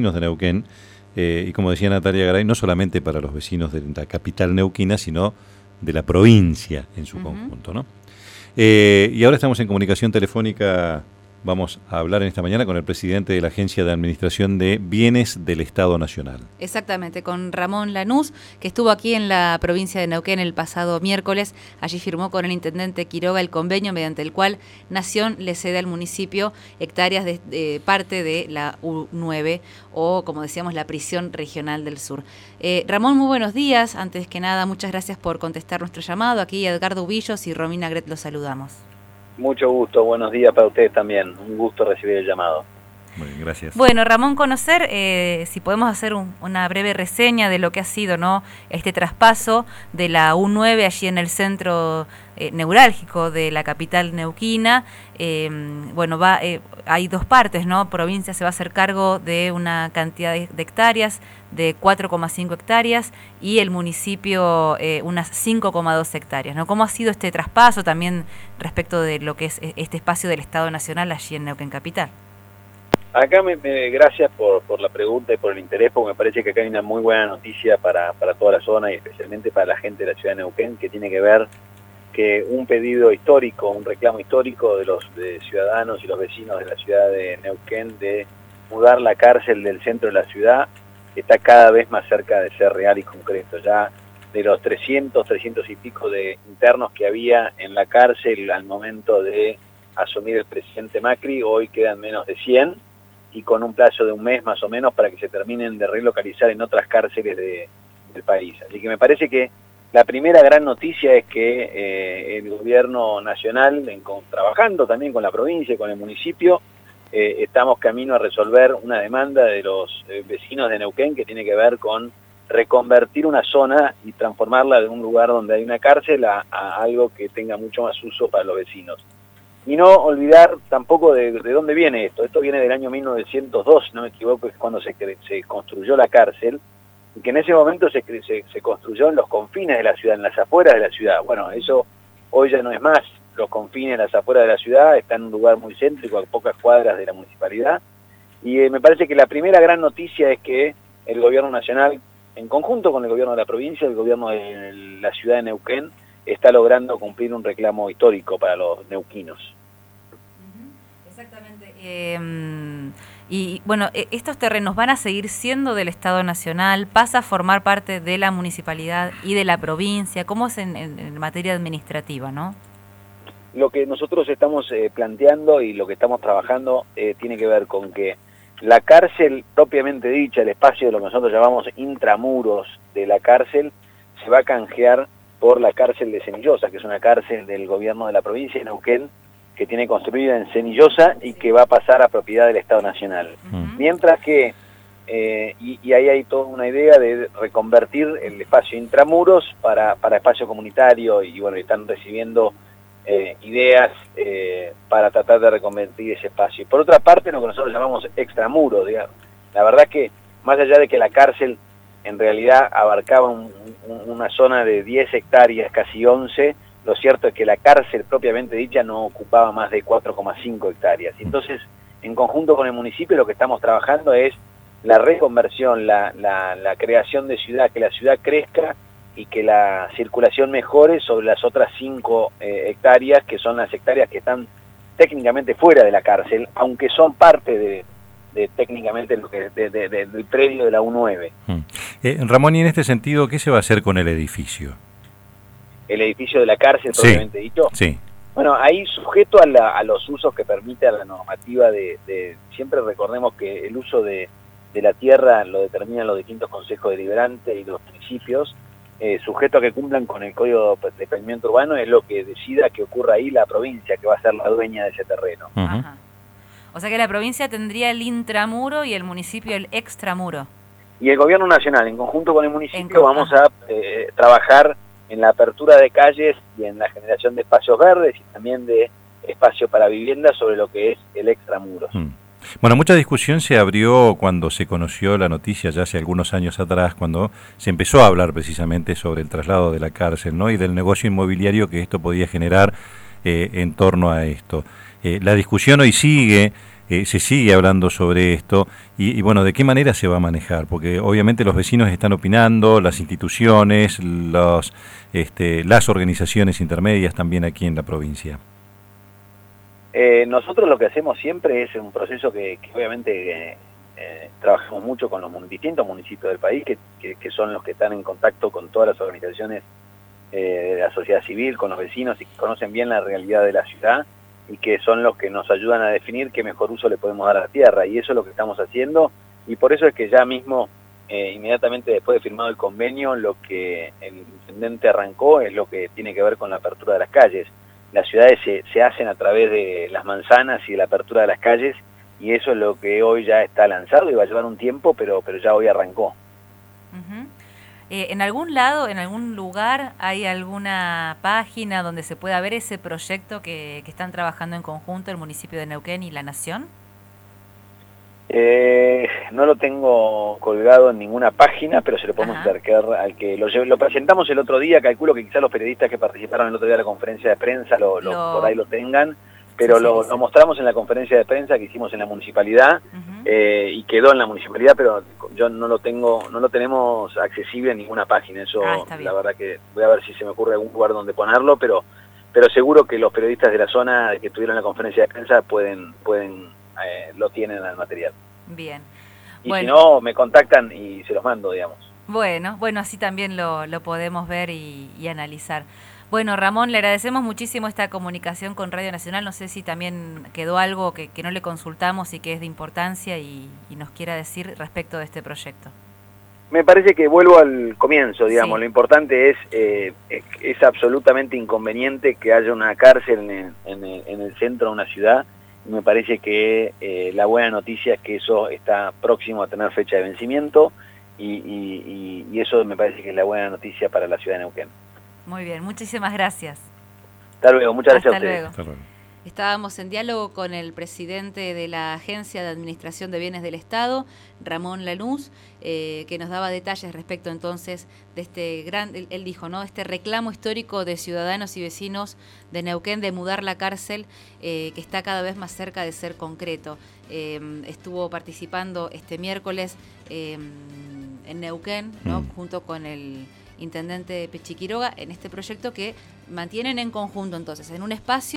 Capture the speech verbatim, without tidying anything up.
vecinos de Neuquén, eh, y como decía Natalia Garay, no solamente para los vecinos de la capital neuquina, sino de la provincia en su uh-huh. conjunto, ¿no? Eh, y ahora estamos en comunicación telefónica, vamos a hablar en esta mañana con el presidente de la Agencia de Administración de Bienes del Estado Nacional. Exactamente, con Ramón Lanús, que estuvo aquí en la provincia de Neuquén el pasado miércoles. Allí firmó con el intendente Quiroga el convenio mediante el cual Nación le cede al municipio hectáreas de, de parte de la U nueve, o como decíamos, la prisión regional del sur. Eh, Ramón, muy buenos días. Antes que nada, muchas gracias por contestar nuestro llamado. Aquí Edgardo Ubillos y Romina Gret los saludamos. Mucho gusto, buenos días para ustedes también. Un gusto recibir el llamado. Muy bien, gracias. Bueno, Ramón, conocer, eh, si podemos hacer un, una breve reseña de lo que ha sido, ¿no?, este traspaso de la U nueve allí en el centro eh, neurálgico de la capital neuquina. Eh, bueno, va, eh, hay dos partes, ¿no? Provincia se va a hacer cargo de una cantidad de, de hectáreas, de cuatro coma cinco hectáreas, y el municipio eh, unas cinco coma dos hectáreas, ¿no? ¿Cómo ha sido este traspaso también respecto de lo que es este espacio del Estado Nacional allí en Neuquén Capital? Acá, me, me, gracias por, por la pregunta y por el interés, porque me parece que acá hay una muy buena noticia para, para toda la zona y especialmente para la gente de la ciudad de Neuquén, que tiene que ver que un pedido histórico, un reclamo histórico de los de ciudadanos y los vecinos de la ciudad de Neuquén de mudar la cárcel del centro de la ciudad está cada vez más cerca de ser real y concreto. Ya de los trescientos, trescientos y pico de internos que había en la cárcel al momento de asumir el presidente Macri, hoy quedan menos de cien, y con un plazo de un mes más o menos para que se terminen de relocalizar en otras cárceles de, del país. Así que me parece que la primera gran noticia es que eh, el gobierno nacional, en, con, trabajando también con la provincia y con el municipio, eh, estamos camino a resolver una demanda de los eh, vecinos de Neuquén que tiene que ver con reconvertir una zona y transformarla de un lugar donde hay una cárcel a, a algo que tenga mucho más uso para los vecinos. Y no olvidar tampoco de, de dónde viene esto. Esto viene del año mil novecientos dos, si no me equivoco, es cuando se, se construyó la cárcel, y que en ese momento se, se, se construyó en los confines de la ciudad, en las afueras de la ciudad. Bueno, eso hoy ya no es más. Los confines, las afueras de la ciudad, están en un lugar muy céntrico, a pocas cuadras de la municipalidad. Y eh, me parece que la primera gran noticia es que el gobierno nacional, en conjunto con el gobierno de la provincia, el gobierno de la ciudad de Neuquén, está logrando cumplir un reclamo histórico para los neuquinos. Exactamente. Eh, y bueno, estos terrenos van a seguir siendo del Estado Nacional, pasa a formar parte de la municipalidad y de la provincia. ¿Cómo es en, en, en materia administrativa, no? Lo que nosotros estamos eh, planteando y lo que estamos trabajando eh, tiene que ver con que la cárcel propiamente dicha, el espacio de lo que nosotros llamamos intramuros de la cárcel, se va a canjear por la cárcel de Cenillosa, que es una cárcel del gobierno de la provincia de Neuquén, que tiene construida en Cenillosa y que va a pasar a propiedad del Estado Nacional. Uh-huh. Mientras que, eh, y, y ahí hay toda una idea de reconvertir el espacio intramuros para, para espacio comunitario, y bueno, están recibiendo eh, ideas eh, para tratar de reconvertir ese espacio. Y por otra parte, lo que nosotros llamamos extramuros, digamos. La verdad que, más allá de que la cárcel en realidad abarcaba un, un, una zona de diez hectáreas, casi once, lo cierto es que la cárcel propiamente dicha no ocupaba más de cuatro coma cinco hectáreas. Entonces, en conjunto con el municipio, lo que estamos trabajando es la reconversión, la, la, la creación de ciudad, que la ciudad crezca y que la circulación mejore sobre las otras cinco eh, hectáreas, que son las hectáreas que están técnicamente fuera de la cárcel, aunque son parte de... de técnicamente lo que de, de, de, del predio de la U nueve. Hmm. Eh, Ramón, y en este sentido, ¿qué se va a hacer con el edificio? El edificio de la cárcel, sí, propiamente dicho. Sí. Bueno, ahí sujeto a, la, a los usos que permite a la normativa de, de... Siempre recordemos que el uso de, de la tierra lo determinan los distintos consejos deliberantes y los municipios, eh, sujeto a que cumplan con el Código de Planeamiento Urbano, es lo que decida que ocurra ahí la provincia, que va a ser la dueña de ese terreno. Uh-huh. Ajá. O sea que la provincia tendría el intramuro y el municipio el extramuro. Y el gobierno nacional, en conjunto con el municipio, en vamos a eh, trabajar en la apertura de calles y en la generación de espacios verdes y también de espacio para vivienda sobre lo que es el extramuros. Mm. Bueno, mucha discusión se abrió cuando se conoció la noticia ya hace algunos años atrás, cuando se empezó a hablar precisamente sobre el traslado de la cárcel, ¿no?, y del negocio inmobiliario que esto podía generar eh, en torno a esto. Eh, la discusión hoy sigue eh, se sigue hablando sobre esto y, y bueno, ¿de qué manera se va a manejar? Porque obviamente los vecinos están opinando, las instituciones, los, este, las organizaciones intermedias también aquí en la provincia. Eh, nosotros lo que hacemos siempre es un proceso que, que obviamente eh, eh, trabajamos mucho con los distintos municipios del país, que, que, que son los que están en contacto con todas las organizaciones eh, de la sociedad civil, con los vecinos y que conocen bien la realidad de la ciudad y que son los que nos ayudan a definir qué mejor uso le podemos dar a la tierra, y eso es lo que estamos haciendo, y por eso es que ya mismo, eh, inmediatamente después de firmado el convenio, lo que el intendente arrancó es lo que tiene que ver con la apertura de las calles. Las ciudades se, se hacen a través de las manzanas y de la apertura de las calles, y eso es lo que hoy ya está lanzado y va a llevar un tiempo, pero, pero ya hoy arrancó. Uh-huh. eh, ¿En algún lado, en algún lugar, hay alguna página donde se pueda ver ese proyecto que, que están trabajando en conjunto el municipio de Neuquén y la Nación? Eh, no lo tengo colgado en ninguna página, pero se lo podemos Ajá. acercar al que lo, lo presentamos el otro día. Calculo que quizás los periodistas que participaron el otro día de la conferencia de prensa lo, lo, lo... por ahí lo tengan, pero sí, lo, sí, sí. lo mostramos en la conferencia de prensa que hicimos en la municipalidad uh-huh. eh, y quedó en la municipalidad, pero yo no lo tengo, no lo tenemos accesible en ninguna página. Eso ah, la verdad que voy a ver si se me ocurre algún lugar donde ponerlo, pero pero seguro que los periodistas de la zona que estuvieron en la conferencia de prensa pueden pueden Eh, lo tienen al material. Bien. Y bueno. si no, me contactan y se los mando, digamos. Bueno, bueno, así también lo, lo podemos ver y, y analizar. Bueno, Ramón, le agradecemos muchísimo esta comunicación con Radio Nacional. No sé si también quedó algo que, que no le consultamos y que es de importancia y, y nos quiera decir respecto de este proyecto. Me parece que vuelvo al comienzo, digamos. Sí. Lo importante es, eh, es, es absolutamente inconveniente que haya una cárcel en el, en el, en el centro de una ciudad. Me parece que eh, la buena noticia es que eso está próximo a tener fecha de vencimiento y, y, y eso me parece que es la buena noticia para la ciudad de Neuquén. Muy bien, muchísimas gracias. Hasta luego, muchas gracias Hasta a ustedes. Luego. Hasta luego. Estábamos en diálogo con el presidente de la Agencia de Administración de Bienes del Estado, Ramón Lanús, eh, que nos daba detalles respecto entonces de este gran, él, él dijo, ¿no? Este reclamo histórico de ciudadanos y vecinos de Neuquén de mudar la cárcel, eh, que está cada vez más cerca de ser concreto. Eh, estuvo participando este miércoles eh, en Neuquén, ¿no? Mm. Junto con el intendente Pechi Quiroga en este proyecto que mantienen en conjunto entonces en un espacio